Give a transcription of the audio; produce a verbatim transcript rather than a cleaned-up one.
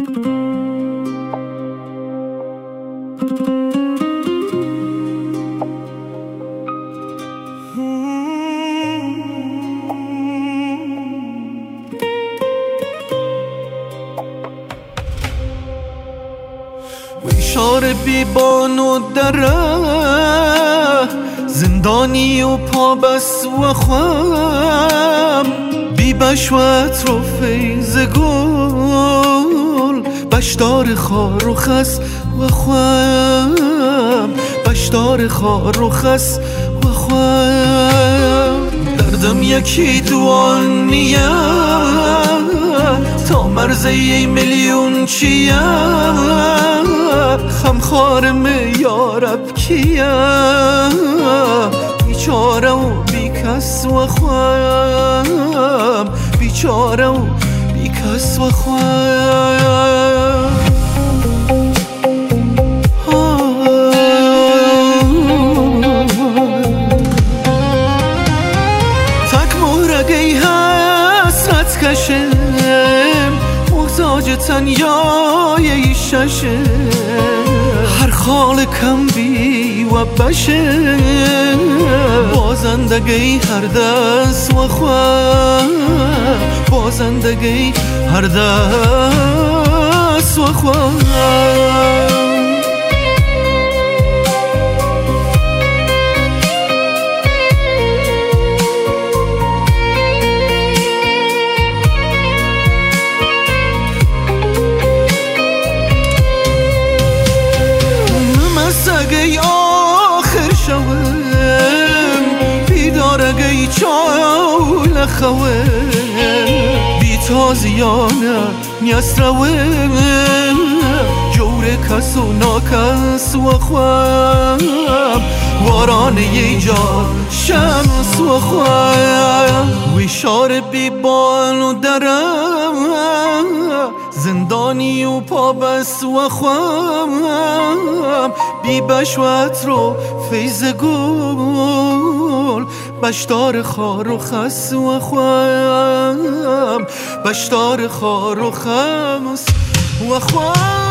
ویشار بیبان و دره زندانی و پا بس و خوام بی بشوت رو فیض گل بشدار خار و خس و خوام بشدار خار و خس و خوام دردم یکی دوان نیه تا مرزه میلیون چیه خمخارم یارب کیه بیچاره و بیکس و خوام بیچاره و بیکس و خوام تک مهرگی حسرت کشم محتاج تنیای ششه هر خال کم بی و بشه بازندگی هر دست و خواه بازندگی هر دست و خواه اگه آخر شوم بیدار اگه چاول خوم بی تازیانه نیست روم جور کس و ناکس و خوام وارانه ی جا شمس و خوام ویشار بیبان و درم زندانی و پا بس و خوام بی بشوت رو فیض گل بشدار خار و خس و خوام بشدار خار و خمس و خوام